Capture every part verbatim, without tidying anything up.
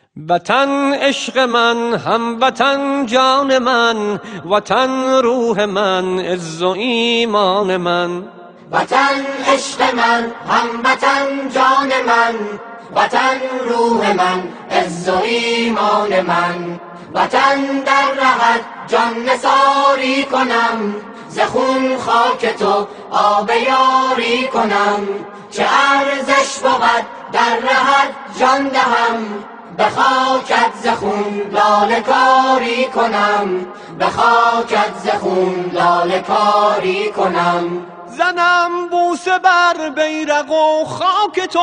وطن عشق من، هموطن جان من، وطن روح من، عز و ایمان من. وطن عشق من، هموطن جان من، وطن روح من، عز و ایمان من. وطن در رهت جان نثاری کنم، ز خون خاک تو آب یاری کنم. چه ارزش بود در رهت جان دهم، به خاکت ز خون لاله کاری کنم، به خاکت ز خون لاله کاری کنم. زنم بوسه بر بیرق و خاک تو،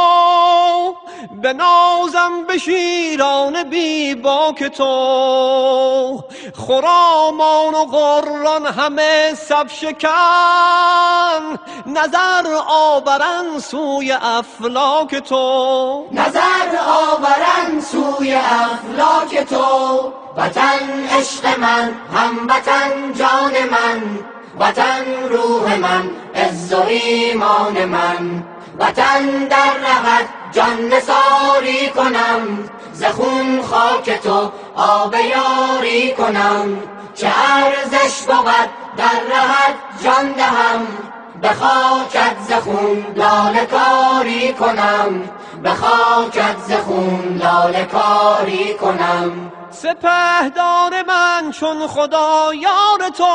بنازم به شیران بی باک تو. خرامان و غران همه صف شکن، نظر آورن سوی افلاک تو، نظر آورن سوی افلاک تو. وطن عشق من، هموطن جان من، وطن روح من، عز و ایمان من. وطن در رهت جان نثاری کنم، ز خون خاک تو آب یاری کنم. چه ارزش بود در رهت جان دهم، به خاکت ز خون لاله کاری کنم، به خاکت ز خون لاله کاری کنم. سپهدار من چون خدا یار تو،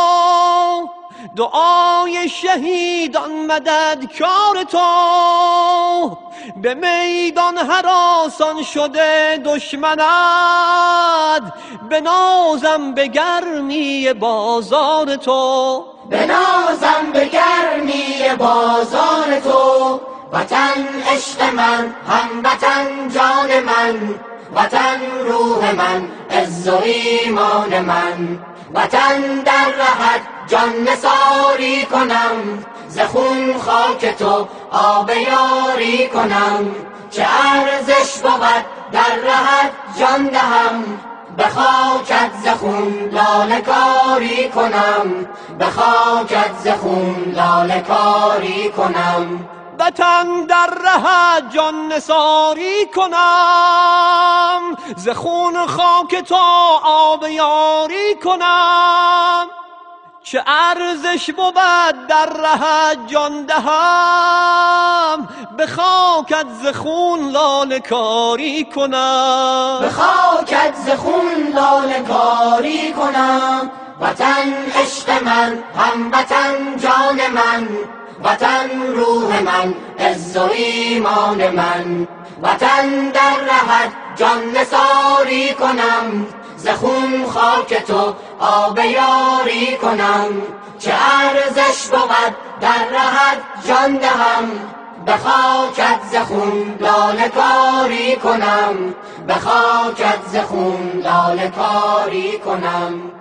دعای شهیدان مددکار تو. به میدان هراسان شده دشمنت، بنازم به گرمی بازار تو، بنازم به گرمی بازار تو. وطن عشق من، هموطن جان من، وطن روح من، عز و ایمان من. وطن در رهت جان نثاری کنم، ز خون خاک تو آب یاری کنم. چه ارزش بود در رهت جان دهم، به خاکت ز خون لاله کاری کنم، به خاکت ز خون لاله کاری کنم. وطن در رهت جان نثاری کنم، ز خون خاک تو آب یاری کنم. چه ارزش بود در رهت جان دهم، به خاکت ز خون لاله کاری کنم، به خاکت ز خون لاله کاری کنم. وطن عشق من، هموطن جان من، وطن روح من، عز و ایمان من. وطن در رهت جان نثاری کنم، ز خون خاک تو آب یاری کنم. چه ارزش بود در رهت جان دهم، به خاکت ز خون لاله کاری کنم، به خاکت ز خون لاله کاری کنم.